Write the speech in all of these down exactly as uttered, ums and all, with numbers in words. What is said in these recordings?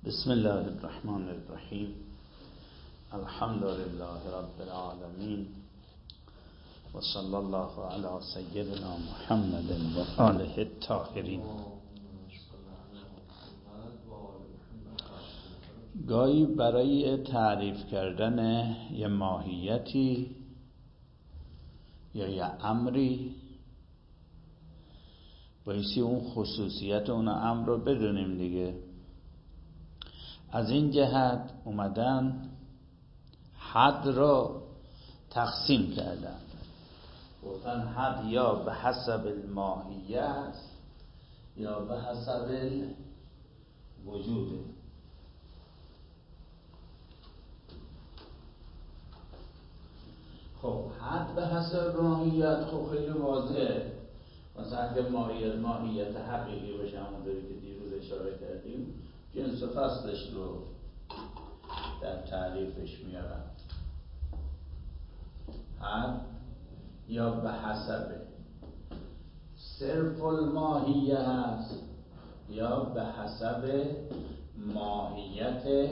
بسم الله الرحمن الرحیم. الحمد لله رب العالمین و صلی الله علی سیدنا محمد و آله الطاهرین. گاهی برای تعریف کردن یه ماهیتی یا یه امری بایستی اون خصوصیت اون امر رو بدونیم دیگه. از این جهت اومدن حد رو تقسیم کردن، گفتن حد یا به حسب الماهیت یا به حسب الوجود. خب حد به حسب ماهیت خب خیلی واضحه. مثلا اگه ماهیت ماهیت حقیقی باشه، همونطوری که دیروز اشاره کردیم، جنس و فصلش رو در تعریفش میارن. حد یا به حسب صرف الماهیه هست یا به حسب ماهیت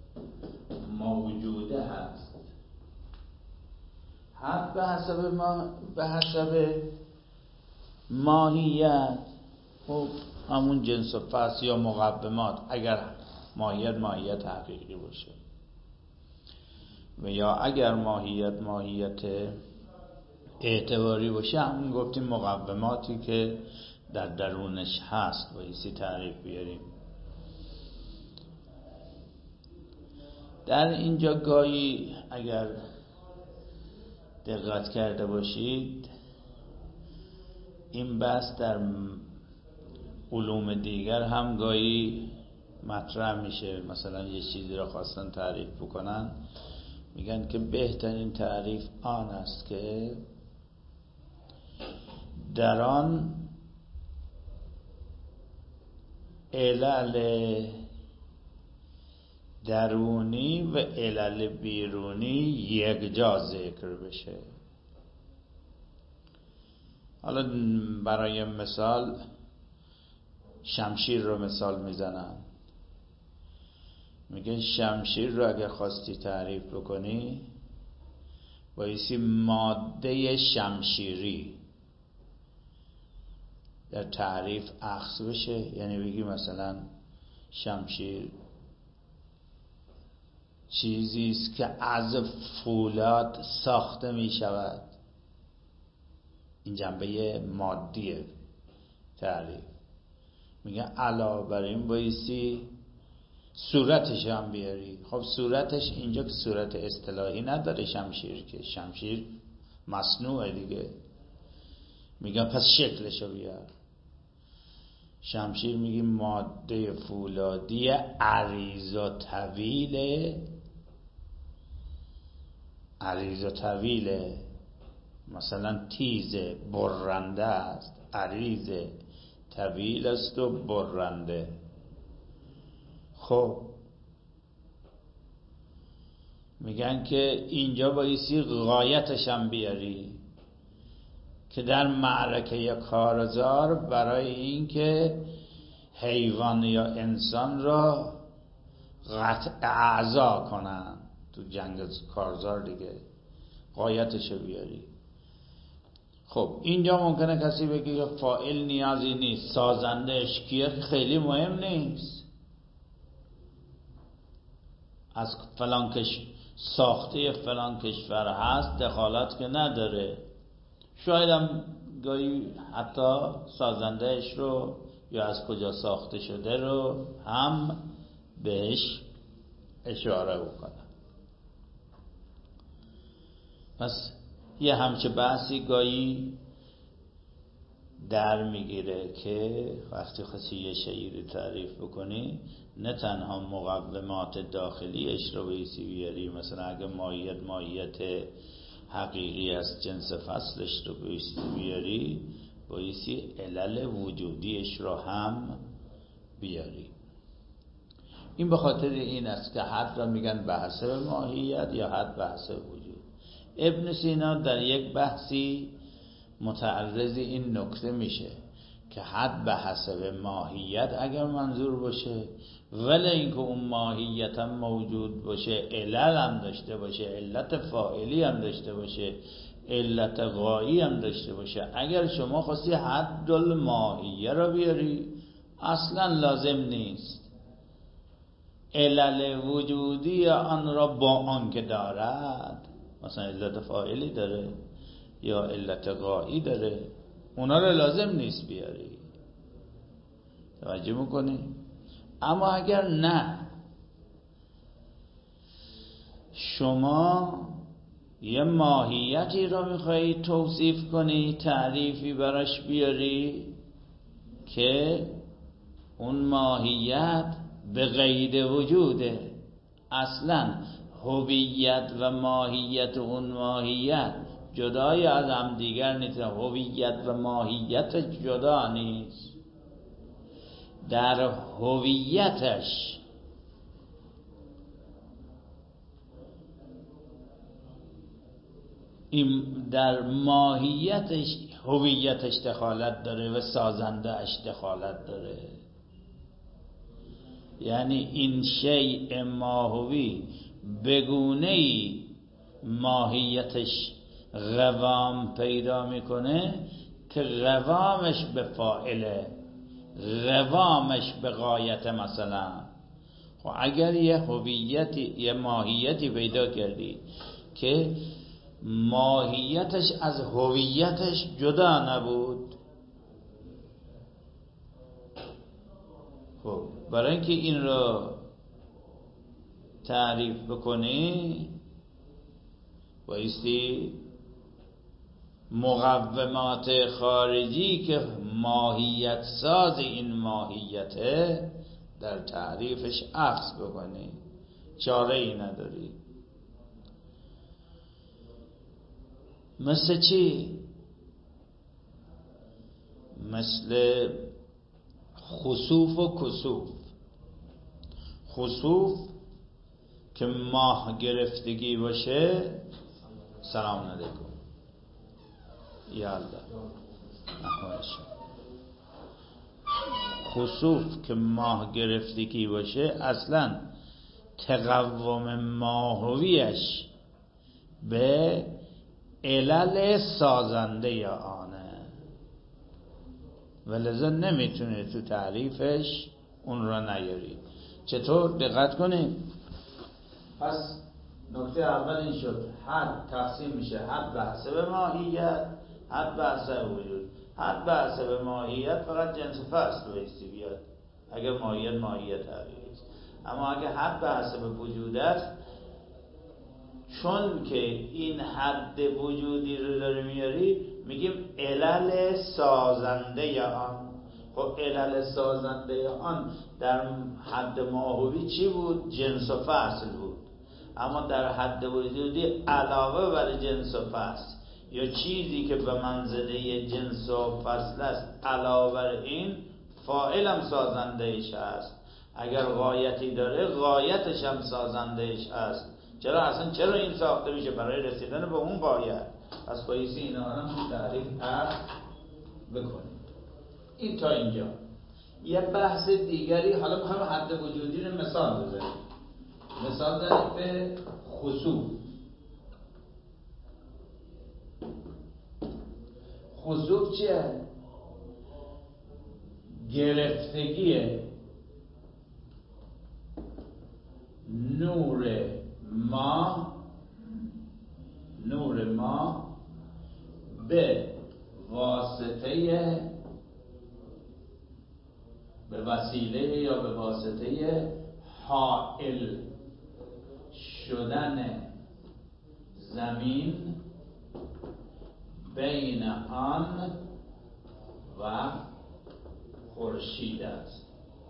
موجوده هست. حد به حسب ما به حسب ماهیت خب همون جنس و فصل یا مقومات، اگر ماهیت ماهیت حقیقی باشه، و یا اگر ماهیت ماهیت اعتباری باشه، همون گفتیم مقوماتی که در درونش هست بایستی تعریف بیاریم. در اینجا گاهی اگر دقت کرده باشید این بحث در علوم دیگر هم گاهی مطرح میشه. مثلا یه چیزی را خواستن تعریف بکنن، میگن که بهترین تعریف آن است که در آن علل درونی و علل بیرونی یکجا ذکر بشه. حالا برای مثال شمشیر رو مثال میزنن، میگن شمشیر رو اگر خواستی تعریف بکنی بایستی ماده شمشیری در تعریف اخذ بشه. یعنی بگی مثلا شمشیر چیزی است که از فولاد ساخته می شود. این جنبه مادی تعریف. میگن علاوه بر این بایستی صورتش هم بیاری. خب صورتش اینجا که صورت اصطلاحی نداره شمشیر، که شمشیر مصنوعه دیگه. میگن پس شکلشو بیار. شمشیر میگی ماده فولادی عریض و طویله، عریض و طویله، مثلا تیز برنده است، عریض طویل است و برنده. خب میگن که اینجا بایستی غایتش هم بیاری که در معرکه کارزار برای این حیوان یا انسان را قطع اعضا کنن تو جنگ کارزار دیگه، غایتشو بیاری. خب اینجا ممکنه کسی بگه که فاعل نیازی نیست، سازندهش کیه خیلی مهم نیست، از فلان کش ساخته فلان کشور هست دخالت که نداره. شاید هم گاهی حتی سازندهش رو یا از کجا ساخته شده رو هم بهش اشاره بکنه. پس یه همچه بحثی گاهی در میگیره که وقتی خواستی یه شیء تعریف بکنی نه تنها مقومات داخلیش رو بایستی بیاری، مثلا اگه ماهیت ماهیت حقیقی است جنس فصلش رو بایستی بیاری، بایستی علل وجودیش رو هم بیاری. این به خاطر این است که حد را میگن به حسب ماهیت یا حد به حسب وجود. ابن سینا در یک بحثی متعرض این نکته میشه که حد به حسب ماهیت اگر منظور باشه، ولی اینکه اون ماهیت هم موجود باشه، علل هم داشته باشه، علت فاعلی هم داشته باشه، علت غایی هم داشته باشه، اگر شما خواستی حد الماهیه را بیاری اصلا لازم نیست علل وجودی آن را با آن که دارد، مثلا علت فاعلی داره یا علت غایی داره، اونا را لازم نیست بیاری. توجه میکنی؟ اما اگر نه، شما یه ماهیتی را میخوایی توصیف کنی، تعریفی براش بیاری که اون ماهیت به قید وجوده، اصلا هویت و ماهیت اون ماهیت جدای از هم دیگر نیست، هویت و ماهیت جدا نیست، در هویتش این در ماهیتش هویتش دخالت داره و سازندهش دخالت داره. یعنی این شیء ماهوی بگونه‌ای ماهیتش قوام پیدا میکنه که قوامش به فاعله، قوامش به غایت. مثلا خب اگر یه هویتی یه ماهیتی پیدا کردی که ماهیتش از هویتش جدا نبود، خب برای اینکه این رو تعریف بکنی بایستی مقومات خارجی که ماهیت ساز این ماهیته در تعریفش عکس بکنی، چاره ای نداری. مثل چی؟ مثل خسوف و کسوف. خسوف که ماه گرفتگی باشه، سلام علیکم یا الله، خسوف که ماه گرفتگی باشه اصلا تقوم ماهویش به علل سازنده یا آنه، ولذا نمیتونه تو تعریفش اون را نیاری. چطور؟ دقت کنید. پس نکته اول این شد، حد تقسیم میشه حد به حسب ماهیت، حد به حسب وجود. حد به حسب ماهیت فقط جنس فصل بایستی بیاد اگر ماهیت ماهیت تغییری است، اما اگر حد به حسب وجود است، چون که این حد وجودی رو داره میاری، میگیم علل سازنده آن. خب علل سازنده آن در حد ماهوی چی بود؟ جنس و فصل بود. اما در حد وجودی علاوه بر جنس و فصل یا چیزی که به منزله جنس و فصل است، علاوه بر این فاعل هم سازندهش است. اگر غایتی داره، غایتش هم سازندهش است. چرا اصلا چرا این ساخته میشه؟ برای رسیدن به اون غایت. پس بایستی اینا هم تعریف عرض بکنیم. این تا اینجا. یه بحث دیگری، حالا میخوایم حد وجودی رو مثال بزنیم. مثال داریم به خسوف. خسوف چیه؟ گرفتگی نور ما نور ما به واسطه به وسیله یا به واسطه حائل شدن زمین بین آن و خورشید است.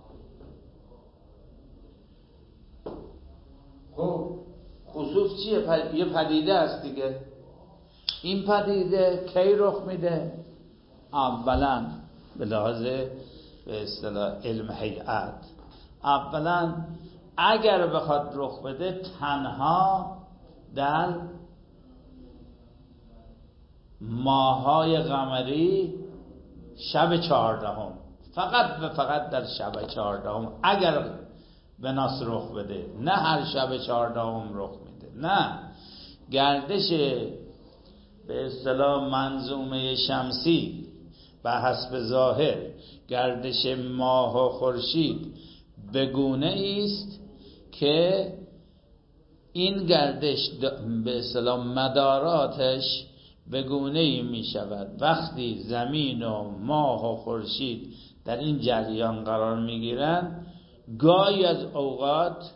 خب خسوف چیه؟ پد... یه پدیده است دیگه. این پدیده کی رخ میده؟ اولا به لحاظ به اصطلاح علم هیئت، اولا اگر بخواد رخ بده تنها در ماه‌های قمری شب چهاردهم، فقط و فقط در شب چهاردهم اگر به ناس رخ بده، نه هر شب چهاردهم رخ میده، نه گردش به اصطلاح منظومه شمسی به حسب ظاهر گردش ماه و خورشید به گونه است که این گردش به اصطلاح مداراتش به گونه ای می شود وقتی زمین و ماه و خورشید در این جریان قرار می گیرند، گاهی از اوقات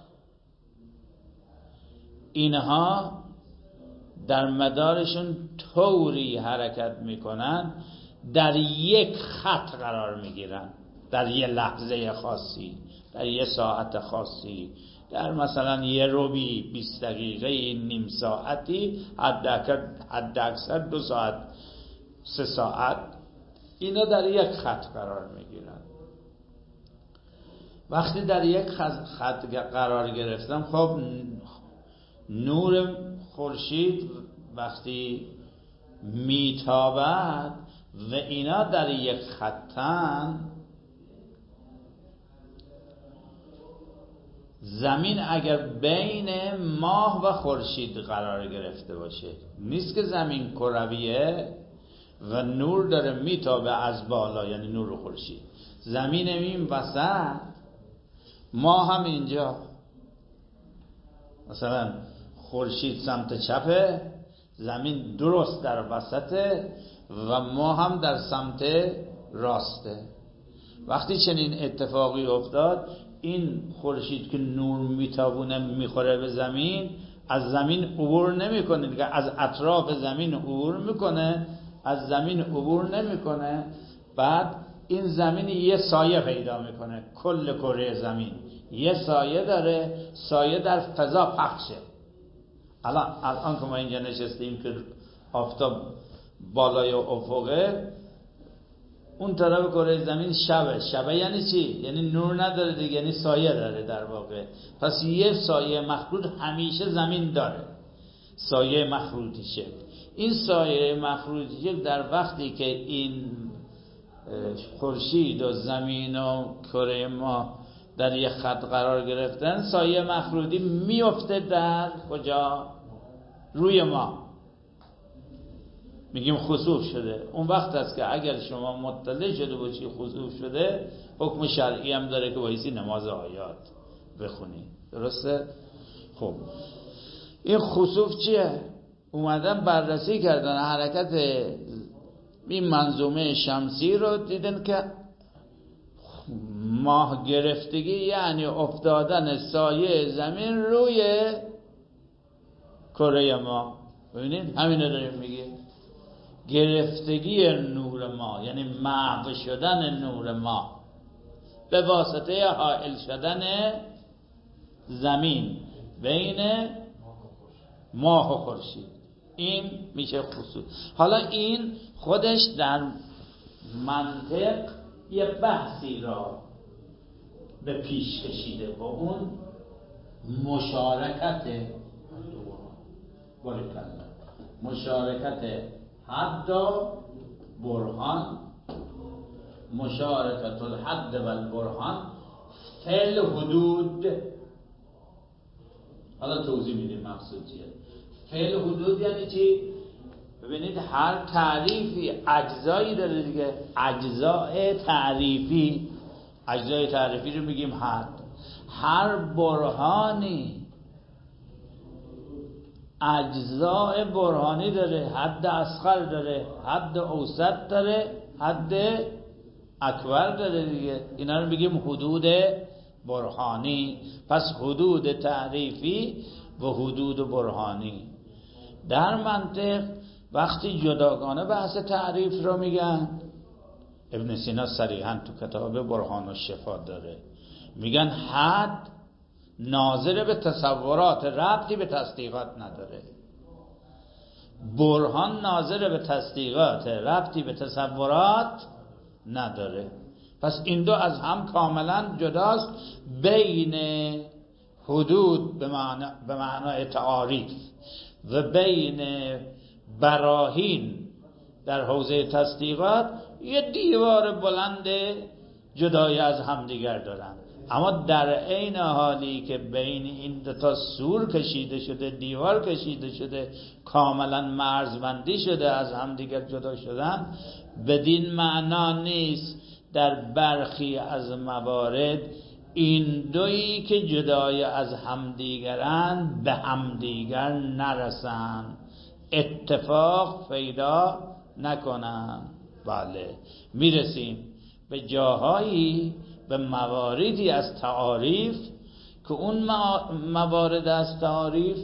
اینها در مدارشون طوری حرکت می کنند در یک خط قرار می گیرند، در یک لحظه خاصی، در یک ساعت خاصی، در مثلا یه روبی بیست دقیقه نیم ساعتی، حد اکثر دو ساعت سه ساعت، اینا در یک خط قرار می گیرند. وقتی در یک خط قرار گرفتم، خب نور خورشید وقتی میتابد و اینا در یک خطن، زمین اگر بین ماه و خورشید قرار گرفته باشه، نیست که زمین کرویه و نور داره میتابه از بالا، یعنی نور خورشید، زمین این وسط، ما هم اینجا، مثلا خورشید سمت چپه، زمین درست در وسطه و ما هم در سمت راسته. وقتی چنین اتفاقی افتاد، این خورشید که نور میتابونه میخوره به زمین، از زمین عبور نمیکنه دیگه، از اطراف زمین عبور میکنه، از زمین عبور نمیکنه. بعد این زمین یه سایه پیدا میکنه، کل کره زمین یه سایه داره، سایه در فضا پخشه. الان الان که ما اینجا نشستیم که آفتاب بالای افقه، اون طرف کره زمین شبه. شبه یعنی چی؟ یعنی نور نداره دیگه، یعنی سایه داره در واقع. پس یه سایه مخروط همیشه زمین داره، سایه مخروطی شکل. این سایه مخروطی شکل در وقتی که این خورشید و زمین و کره ما در یک خط قرار گرفتن، سایه مخروطی میفته در کجا؟ روی ما. میگیم خسوف شده. اون وقت است که اگر شما مطلع شده باشی خسوف شده، حکم شرعی هم داره که بایستی نماز آیات بخونی. درسته؟ خب این خسوف چیه؟ اومدن بررسی کردن حرکت این منظومه شمسی رو، دیدن که ماه گرفتگی یعنی افتادن سایه زمین روی کره ما. ببینید همین رو داریم میگه، گرفتگی نور ما یعنی محو شدن نور ما به واسطه حائل شدن زمین بین ماه و خورشید، این میشه خصوص. حالا این خودش در منطق یه بحثی را به پیش کشیده با اون مشارکت مشارکت حد و برهان، مشارکت الحد و البرهان فعل حدود. حالا توضیح میدیم مقصود چیه. فعل حدود یعنی چی؟ ببینید هر تعریفی اجزایی داره دیگه، اجزای تعریفی، اجزای تعریفی رو میگیم حد. هر برهانی اجزای برهانی داره، حد اصغر داره، حد اوسط داره، حد اکبر داره دیگه. اینا رو میگیم حدود برهانی. پس حدود تعریفی و حدود برهانی. در منطق وقتی جداگانه بحث تعریف رو میگن، ابن سینا صریحاً تو کتاب برهان و شفا داره، میگن حد ناظر به تصورات، ربطی به تصدیقات نداره. برهان ناظر به تصدیقات، ربطی به تصورات نداره. پس این دو از هم کاملا جداست. بین حدود به معنی به معنای تعاریف و بین براهین در حوزه تصدیقات، یه دیوار بلند جدای از همدیگر دارن، اما در عین حالی که بین این دو تا سور کشیده شده، دیوار کشیده شده، کاملا مرزبندی شده، از همدیگر جدا شدن، بدین معنا نیست در برخی از موارد این دویی که جدای از همدیگرند به همدیگر نرسن، اتفاق پیدا نکنن. بله، میرسیم به جاهایی، به مواردی از تعاریف که اون موارد از تعاریف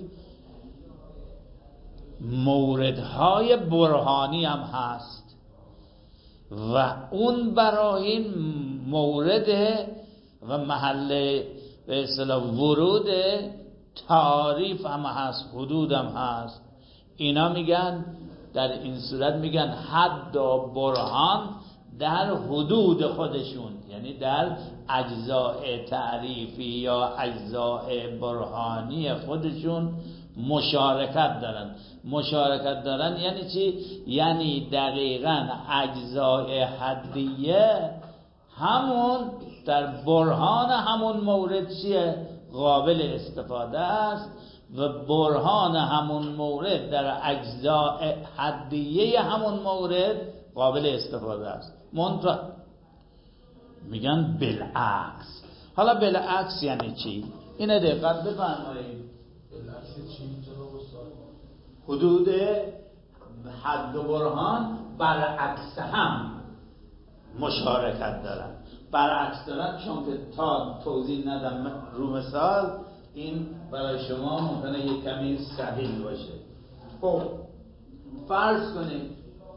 موردهای برهانی هم هست و اون براهین مورد و محل به اصطلاح ورود تعاریف هم هست، حدود هم هست. اینا میگن در این صورت میگن حد و برهان در حدود خودشون، یعنی در اجزاء تعریفی یا اجزاء برهانی خودشون مشارکت دارن. مشارکت دارن یعنی چی؟ یعنی دقیقاً اجزاء حدیه همون در برهان همون مورد چیه؟ قابل استفاده است و برهان همون مورد در اجزاء حدیه همون مورد قابل استفاده است. منتها میگن بالعکس. حالا بالعکس یعنی چی؟ اینه دقت بفرمایید. بالعکس چی؟ حدود حد و برهان برعکس هم مشارکت دارن. برعکس دارن چون که تا توضیح ندم رو مثال، این برای شما ممکنه یک کمی سهل باشه. خب فرض کنید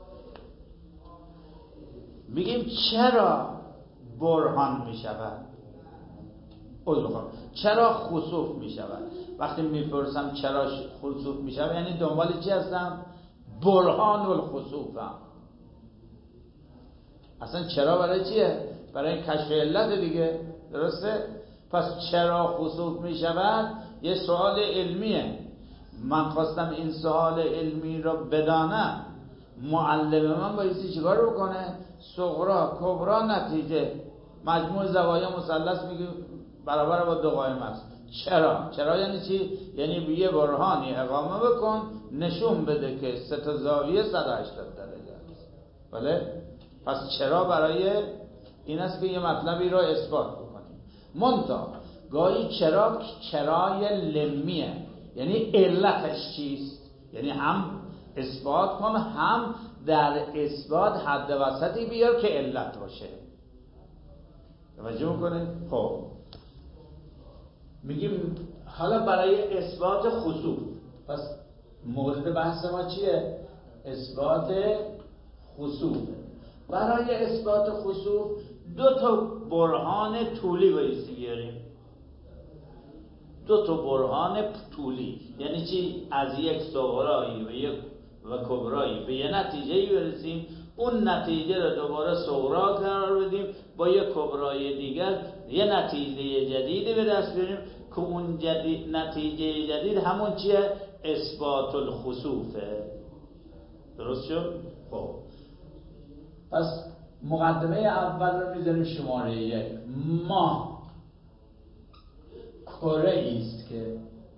میگیم چرا برهان میشود؟ چرا خسوف میشود؟ وقتی میپرسم چرا خسوف میشود یعنی دنبال چی هستم؟ برهان الخسوفم. اصلا چرا برای چیه؟ برای کشف علت دیگه، درسته؟ پس چرا خسوف میشود یه سوال علمیه. من خواستم این سوال علمی رو بدانم، معلم من بایستی چیکار بکنه؟ صغرا کبرا نتیجه مجموع زوایای مثلث میگه برابر با دو قائم است. چرا؟ چرا یعنی چی؟ یعنی به یه برهانی اقامه بکن، نشون بده که سه تا زاویه صد و هشتاد درجه است. بله؟ پس چرا برای این است که یه مطلبی رو اثبات بکنیم. منتها گاهی چرا چرای لمیه، یعنی علتش چیست؟ یعنی هم اثبات کن، هم در اثبات حد وسطی بیار که علت باشه. توجه میکنید؟ خب میگیم حالا برای اثبات خسوف، پس مورد بحث ما چیه؟ اثبات خسوف. برای اثبات خسوف دو تا برهان طولی بایستی بیاریم. دو تا برهان طولی یعنی چی؟ از یک صغرایی و یک و کبرایی به یه نتیجه‌ای برسیم، اون نتیجه رو دوباره صغرا قرار بدیم، با یک کبرای دیگر یه نتیجه جدیدی به دست بیاریم که اون جدید نتیجه جدید همون چیه؟ اثبات الخسوفه. درست شد؟ خب پس مقدمه اول رو میذاریم شماره یک. ما کره است که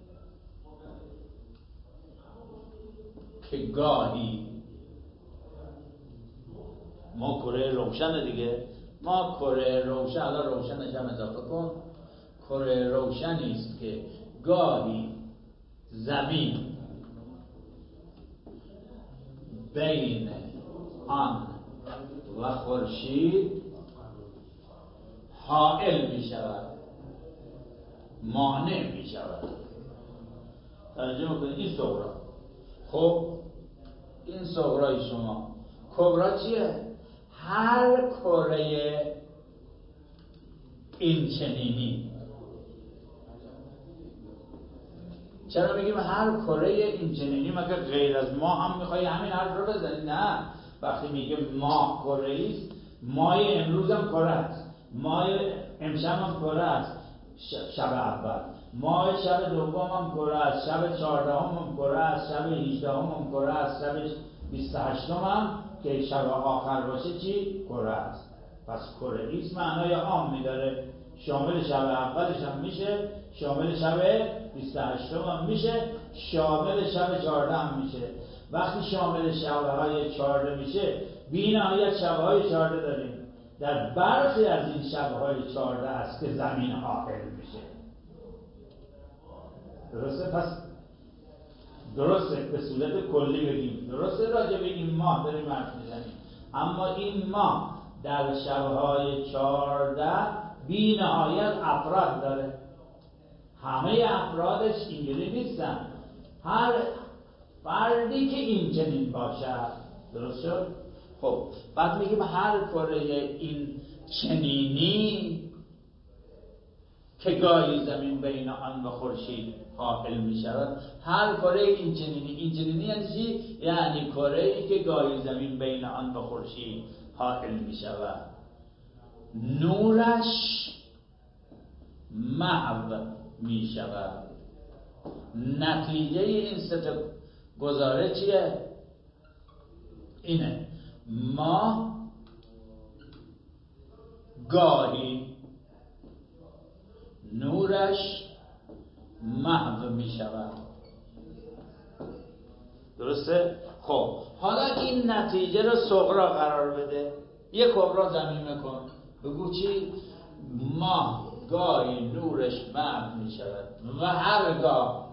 که گاهی ما کره روشن دیگه، ما کره روشن، حالا روشنش هم اضافه کن، کره روشنی است که گاهی زمین بین آن و خورشید حائل می شود، مانع می شود. توجه میکنید؟ این صغرا. خب این صغرای شما. کبرا چیه؟ هر کره این چنینی. چرا میگیم هر کره این چنینی؟ مگه غیر از ما هم میخوای همین حرف رو بزنی؟ نه، وقتی میگه ماه کره است، ماه امروز هم کره است، ماه امشب هم کره است، شب اول ماه شب دوم هم کره است، شب چهاردهم هم کره است، شب هجدهم هم کره است، شب بیست و هشتم هم که شب آخر باشه چی؟ کره است. پس کره ایست معنای عام میداره، شامل شب اولش هم میشه، شامل شب بیست و هشتم هم میشه، شامل شب چهارده هم میشه. وقتی شامل شبهای چهارده میشه، بی نهایت شبهای چهارده داریم. در برخی از این شبهای چهارده است که زمین حائل میشه. درسته؟ پس درسته به صورت کلی بگیم، درسته راجع به این ماه داریم حرف میزنیم، اما این ماه در شبهای چهارده بی نهایت افراد داره. همه افرادش اینجوری نیستن، هر فردی که این چنین باشد. درست شد؟ خب بعد میگیم هر کره این چنینی که گاهی زمین بین آن و خورشید حائل می شود. هر کره این چنینی، این چنینی یعنی چی؟ یعنی کره ای که گاهی زمین بین آن و خورشید حائل می شود، نورش محو می شود. نتیجه این سه گزاره چیه؟ اینه: ما گاهی نورش محو می شود. درسته؟ خب حالا این نتیجه رو صغرا قرار بده، یک کبرا زمین کن، بگو چی؟ ما گاهی نورش محو می شود و هرگاه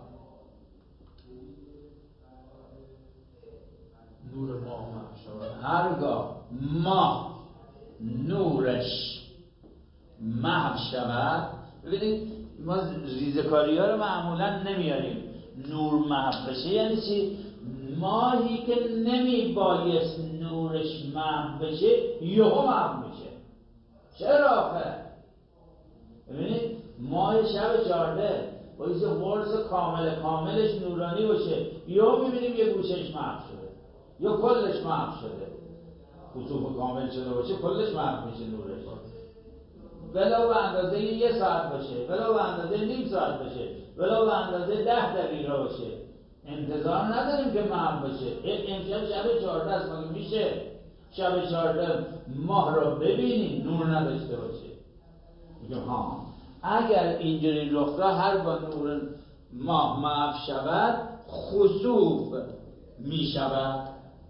نور ما محو شود، هرگاه ما نورش محو شود. ببینید ما ریزکاری ها رو معمولا نمیاریم. نور محو بشه یعنی چی؟ ماهی که نمی بایست نورش محو بشه یهو محو میشه. چرا آخه؟ ببینید ماه شب چهارده بایست قرص کامل کاملش نورانی باشه، یهو میبینیم یه گوشش محو شده یا کلش محو شده. خسوف کامل شده باشه کلش محو میشه نورش، ولو به اندازه یه ساعت باشه، ولو به اندازه نیم ساعت باشه، ولو به اندازه ده دقیقه باشه، انتظار نداریم که محو باشه. امشب شب چهارده است، مگه میشه شب چهارده ماه را ببینیم نور نداشته باشه؟ میگم ها اگر اینجوری رخ داد، هر با نور ماه محو شود خسوف می شود.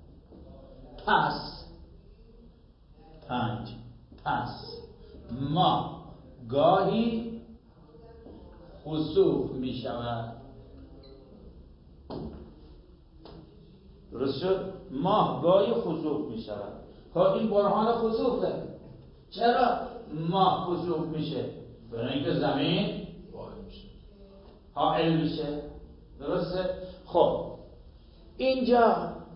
پس پنج پس ما گاهی خسوف می شود. درست شد؟ ماه گاهی خسوف می شود. خب این برهان خسوفه. چرا ماه خسوف میشه؟ برای اینکه زمین حائل میشه. درسته؟ خب اینجا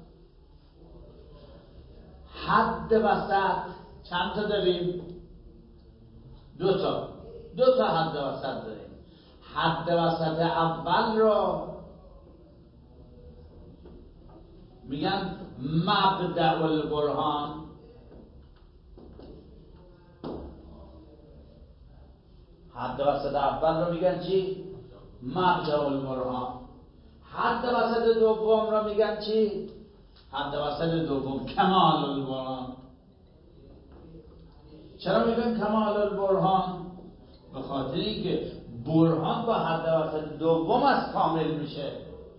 حد وسط چند تا داریم؟ دو تا دو تا حد وسط داریم. حد وسط اول رو میگن مبدأ البرهان. حد وسط اول رو میگن چی؟ مبدأ البرهان. حد وسط دوم رو میگن چی؟ حد وسط دوم کمال البرهان. چرا میگن کمال البرهان؟ به خاطر اینکه برهان با حد وسط دوم از کامل میشه.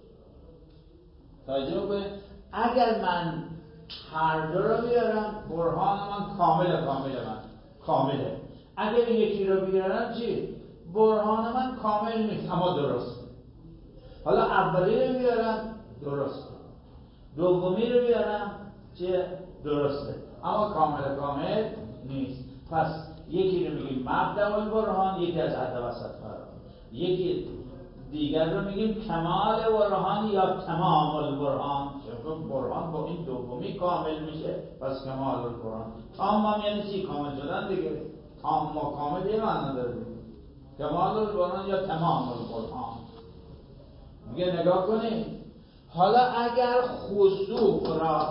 توجه کنید، اگر من هر دو رو بیارم برهان من کامل کامل من کامله. اگر این یکی رو بیارم چی؟ برهان من کامل نیست اما درست. حالا اولی رو بیارم درست، دومی رو بیارم چه؟ درسته اما کامل کامل نیست. پس یکی رو میگیم مبدأ البرهان، یکی از حد وسط فرا، یکی دیگر رو میگیم کمال برهان یا تمام البرهان. چون برهان با این دومی کامل میشه، پس کمال البرهان. تمام هم یعنی چی؟ کامل شدن دیگه. تمام ما کامل یه معنی داره. کمال البرهان یا تمام البرهان. میگه نگاه کنید، حالا اگر خسوف را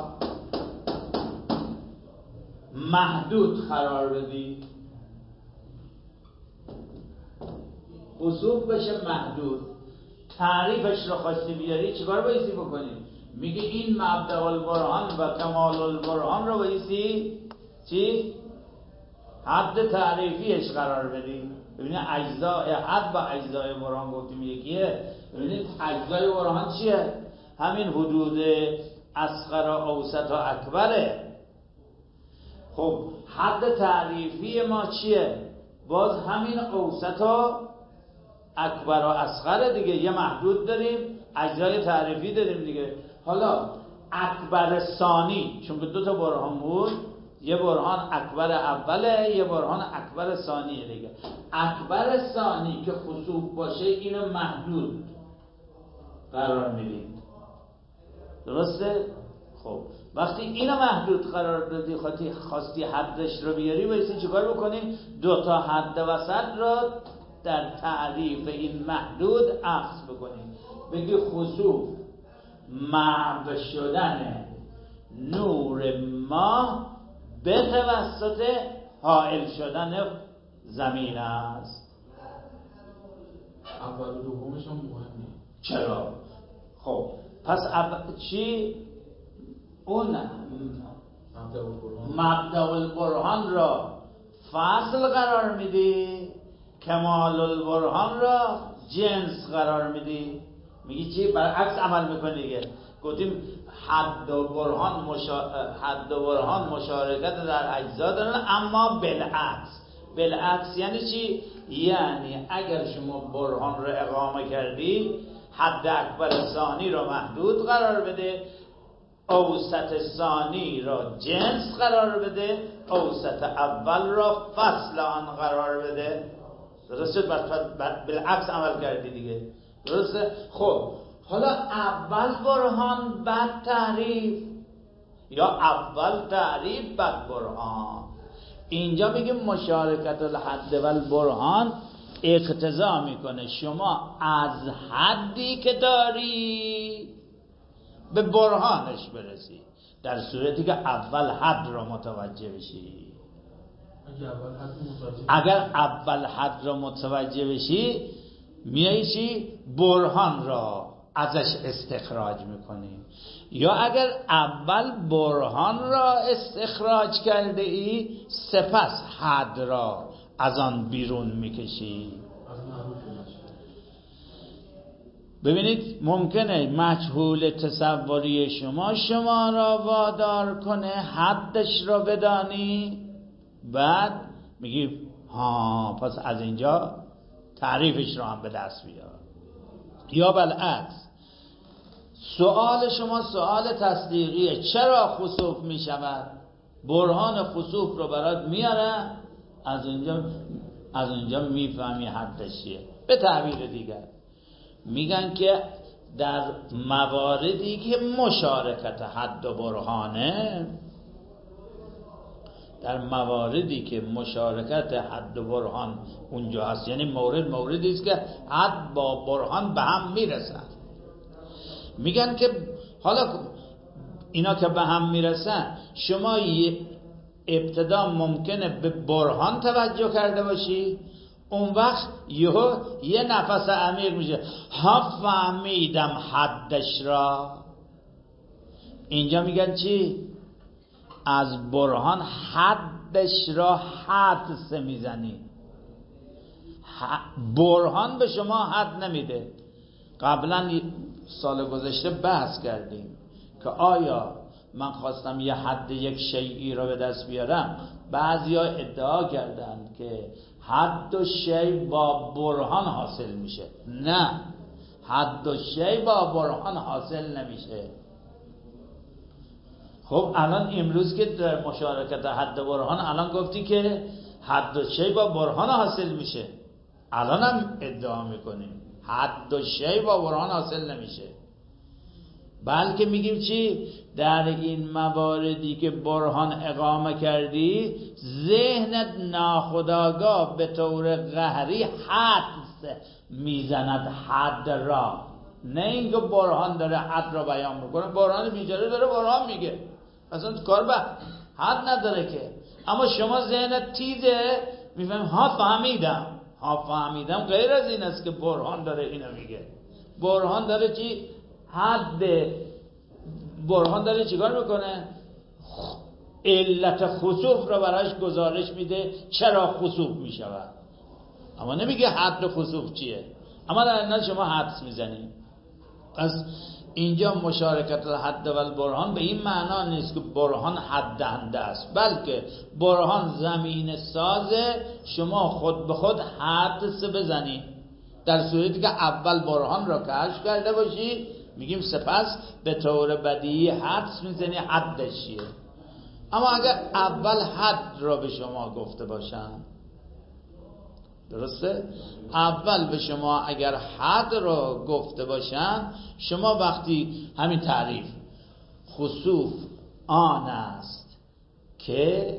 محدود قرار بدی، خسوف بشه محدود، تعریفش رو خواستی بیاری، چیکار بایستی بکنی؟ میگه این مبدأ البرهان و کمال البرهان رو بایستی چی؟ حد تعریفیش قرار بدیم. ببینید اجزای حد و اجزای برهان گفتیم یکیه. ببینید اجزای برهان چیه؟ همین حدود اصغر و اوسط و اکبره. خب حد تعریفی ما چیه؟ باز همین اوسط و اکبر و اصغر دیگه. یه محدود داریم، اجزای تعریفی داریم دیگه. حالا اکبر ثانی، چون که دو تا برهان بود، یه برهان اکبر اوله، یه برهان اکبر ثانیه دیگه. اکبر ثانی که خسوف باشه اینو محدود قرار میدیم، درسته؟ خب وقتی اینو محدود قرار دادی، خاطی خواستی حدش رو بیاری، بایستی چیکار بکنی؟ دو تا حد وسط را در تعریف این محدود اخذ بکنی. بگی خسوف محو شدن نور ما به توسط حائل شدن زمین است. اول و دومش هم مهمه. چرا؟ خب پس اول چی؟ اون مبدأ البرهان را فصل قرار میدی، کمال البرهان را جنس قرار میدی. میگی چی؟ برعکس عمل میکنی دیگه. گفتیم حد و برهان مشا... حد و برهان مشارکت در اجزا دارن، اما بالعکس. بالعکس یعنی چی؟ یعنی اگر شما برهان رو اقامه کردی، حد اکبر ثانی رو محدود قرار بده، اوسط ثانی را جنس قرار بده، اوسط اول را فصل آن قرار بده. درسته؟ بالعکس عمل کردی دیگه. درسته؟ خب حالا اول برهان بعد تعریف، یا اول تعریف بعد برهان. اینجا میگیم مشارکت الحد و البرهان اقتضا میکنه شما از حدی که داری به برهانش برسی، در صورتی که اول حد را متوجه بشی. اگر اول حد را متوجه بشی، میایی چی؟ برهان را ازش استخراج میکنی. یا اگر اول برهان را استخراج کرده ای، سپس حد را از آن بیرون میکشی. ببینید ممکنه مجهول تصوری شما شما را وادار کنه حدش را بدانی، بعد میگی ها پس از اینجا تعریفش را هم به دست بیار. یا بالعکس سوال شما سوال تصدیقیه، چرا خسوف می شود؟ برهان خسوف رو برات میاره، از اینجا از اینجا میفهمی حدش چیه. به تعبیر دیگر میگن که در مواردی که مشارکت حد و برهانه، در مواردی که مشارکت حد و برهان اونجا هست، یعنی مورد موردی است که حد با برهان به هم میرسن، میگن که حالا اینا که به هم میرسن، شما ابتدا ممکنه به برهان توجه کرده باشی، اون وقت یهو یه نفس عمیق میشه، ها فهمیدم حدش را. اینجا میگن چی؟ از برهان حدش را حدس میزنی. برهان به شما حد نمیده. قبلا سال گذشته بحث کردیم که آیا من خواستم یه حد یک شیئی را به دست بیارم، بعضیا ادعا کردن که حد و شیء با برهان حاصل میشه. نه، حد و شیء با برهان حاصل نمیشه. خب الان امروز که در مشارکت حد و برهان الان گفتی که حد و شیء با برهان حاصل میشه، الان هم ادعا میکنیم حد و شیء با برهان حاصل نمیشه، بلکه میگیم چی؟ در این مواردی که برهان اقامه کردی، ذهنت ناخودآگاه به طور قهری حدس میزند حد را. نه اینکه برهان داره حد را بیان میکنه، برهان بیچاره داره برهان میگه، اصلا کار به حد نداره که. اما شما ذهنت تیزه، میفهم ها فهمیدم. ها فهمیدم غیر از این است که برهان داره اینو میگه. برهان داره چی؟ حد برهان داره چیکار میکنه؟ علت خسوف رو براش گزارش میده چرا خسوف میشود، اما نمیگه حد خسوف چیه، اما در این شما حدس میزنی. پس اینجا مشارکت الحد و البرهان به این معنا نیست که برهان حد دهنده است، بلکه برهان زمین سازه شما خود به خود حدس بزنی. در صورتی که اول برهان را کشف کرده باشی میگیم سپس به طور بدیهی حدس میزنی حدش چیه. اما اگر اول حد را به شما گفته باشن، درسته؟ اول به شما اگر حد را گفته باشن، شما وقتی همین تعریف خسوف آن است که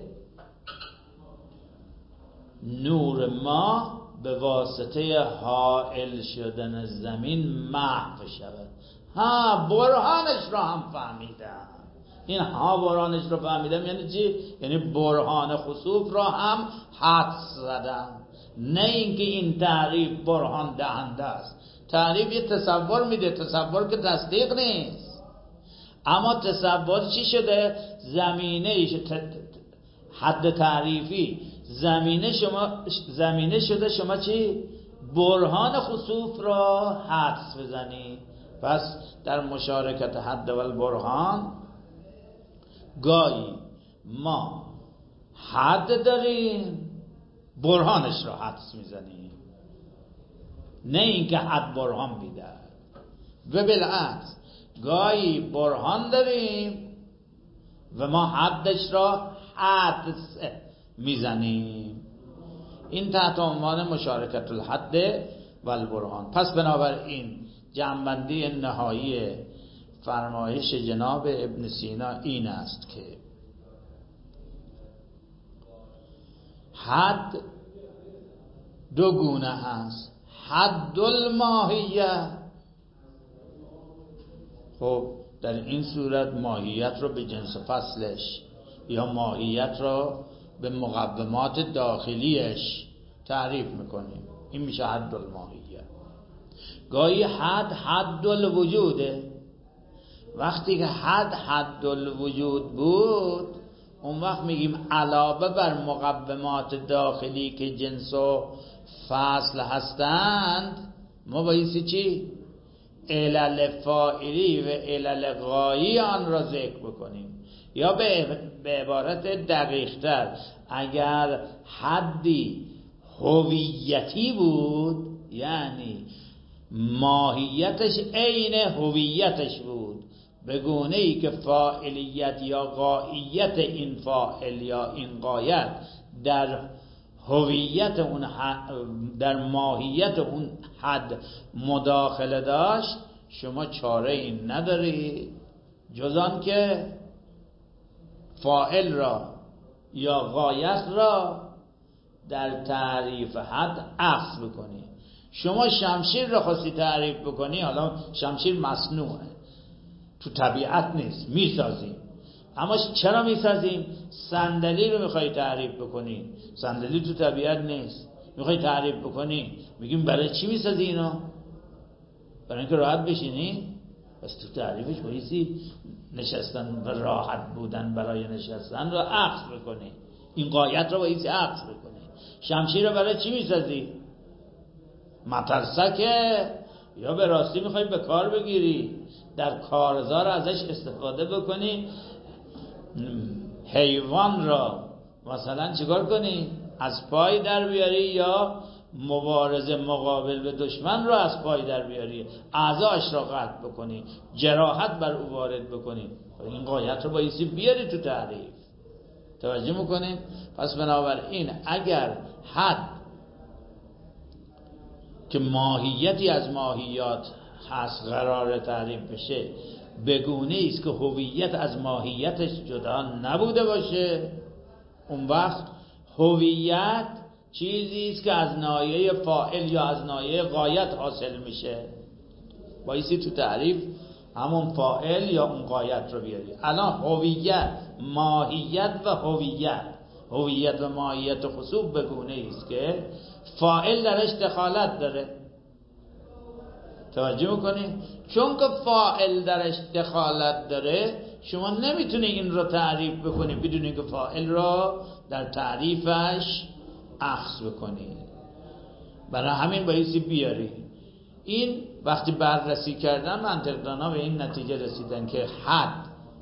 نور ما به واسطه حائل شدن زمین محو شود. ها برهانش را هم فهمیدم. این ها برهانش را فهمیدم یعنی چی؟ یعنی برهان خسوف را هم حدس زدم. نه اینکه این تعریف برهان دهنده است. تعریف یه تصور میده، تصور که تصدیق نیست. اما تصور چی شده؟ زمینه حد تعریفی زمینه شما زمینه شده شما چی؟ برهان خسوف را حدس بزنی. پس در مشارکت حد و البرهان گاهی ما حد داریم برهانش را حدس میزنیم، نه اینکه حد برهان بیده. و بالعکس گاهی برهان داریم و ما حدش را حدس میزنیم. این تحت عنوان مشارکت الحد و البرهان. پس بنابراین جمع‌بندی نهایی فرمایش جناب ابن سینا این است که حد دو گونه است. حد الماهیه، خب در این صورت ماهیت رو به جنس فصلش یا ماهیت رو به مقومات داخلیش تعریف میکنیم، این میشه حد الماهیه. گاهی حد حد الوجوده. وقتی که حد حد الوجود بود اون وقت میگیم علاوه بر مقومات داخلی که جنس و فصل هستند ما بایستی چی؟ علل فاعلی و علل غایی آن را ذکر بکنیم. یا به عبارت دقیق تر اگر حدی هویتی بود یعنی ماهیتش عین هویتش بود، به گونه ای که فاعلیت یا غاییت این فاعل یا این غایت در هویت اون در ماهیت اون حد مداخله داشت، شما چاره این نداری جز آن که فاعل را یا غایت را در تعریف حد عکس بکنی. شما شمشیر را خواستی تعریف بکنی، حالا شمشیر مصنوعه تو طبیعت نیست، میسازیم. اما چرا میسازیم؟ صندلی رو میخوای تعریف بکنی، صندلی تو طبیعت نیست، میخوای تعریف بکنی، میگیم برای چی میسازی اینو؟ برای اینکه راحت بشینی؟ بس تو تعریفش بایستی نشستن و راحت بودن برای نشستن رو عکس بکنی، این غایت رو بایستی عکس بکنی. شمشیر رو برای چی میسازی؟ مترسکه یا به راستی میخوای به کار بگیری، در کارزار ازش استفاده بکنی، حیوان را مثلا چیکار کنی؟ از پای در بیاری یا مبارزه مقابل به دشمن را از پای در بیاری، اعضاش را قطع بکنی، جراحت بر او وارد بکنی. این غایت رو بایستی بیاری تو تعریف. توجه میکنین؟ پس بنابراین اگر حد که ماهیتی از ماهیات هست قرار تعریف بشه به گونه است که هویت از ماهیتش جدا نبوده باشه، اون وقت هویت چیزی است که از ناحیه فاعل یا از ناحیه غایت حاصل میشه. بایستی تو تعریف همون فاعل یا اون غایت رو بیاری. الان هویت، ماهیت و هویت، هویت و ماهیت خصوص به گونه است که فاعل درش دخالت داره. توجه میکنید؟ چون که فاعل درش دخالت داره شما نمیتونی این رو تعریف بکنی بدون اینکه فاعل را در تعریفش اخذ بکنی. برای همین بایستی بیاری. این وقتی بررسی کردن منطقدانا به این نتیجه رسیدن که حد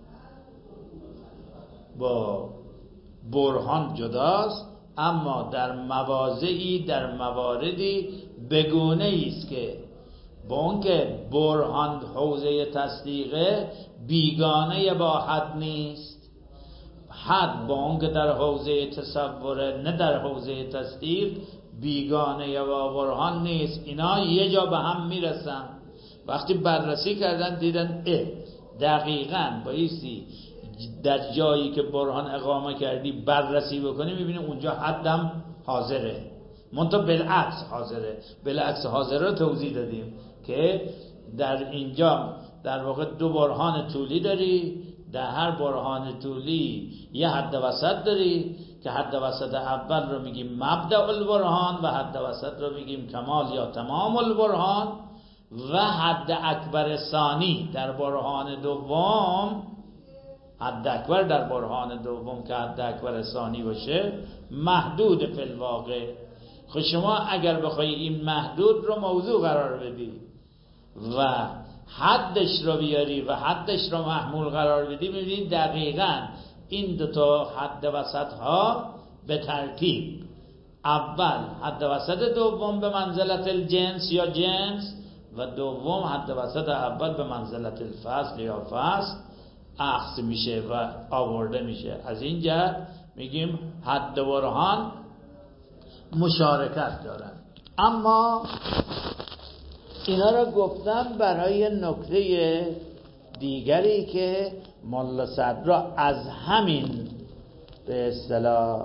با برهان جداست، اما در مواضعی در مواردی بگونه است که با اون که برهان حوزه تصدیقه بیگانه با حد نیست، حد با اون که در حوزه تصوره نه در حوزه تصدیق بیگانه با برهان نیست. اینا یه جا به هم میرسن. وقتی بررسی کردن دیدن اه دقیقاً بایستی در جایی که برهان اقامه کردی بررسی بکنی، میبینی اونجا حدم حاضره، منتها بالعکس حاضره. بالعکس حاضره رو توضیح دادیم که در اینجا در واقع دو برهان طولی داری، در هر برهان طولی یه حد وسط داری که حد وسط اول رو میگیم مبدأ البرهان و حد وسط رو میگیم کمال یا تمام البرهان، و حد اکبر ثانی در برهان دوم، حد اکبر در برهان دوم که حد اکبر ثانی باشه محدود فی الواقع. خب شما اگر بخوای این محدود رو موضوع قرار بدی و حدش رو بیاری و حدش رو محمول قرار بدی، می‌بینید دقیقاً این دو تا حد وسط ها به ترتیب، اول حد وسط دوم به منزلت الجنس یا جنس و دوم حد وسط اول به منزلت الفصل یا فصل اخذ میشه و آورده میشه. از این جهت میگیم حد برهان مشارکت دارن. اما اینا را گفتم برای نکته دیگری که ملا صدرا از همین به اصطلاح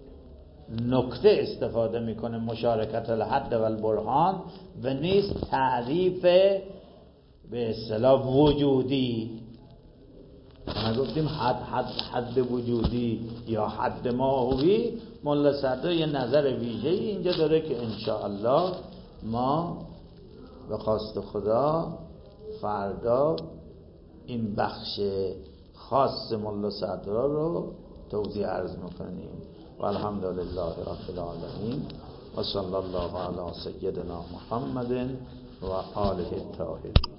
نکته استفاده میکنه، مشارکت الحد و البرهان، و نیست تعریف به اصطلاح وجودی. ما گفتیم حد حد حد وجودی یا حد ماهوی. ملا صدرا یه نظر ویژه‌ای اینجا داره که انشاءالله ما به خواست خدا فردا این بخش خاص ملا صدرا رو توضیح عرض میکنیم. و الحمدلله رب العالمین و صلی الله علی سیدنا محمد و آله الطاهرین.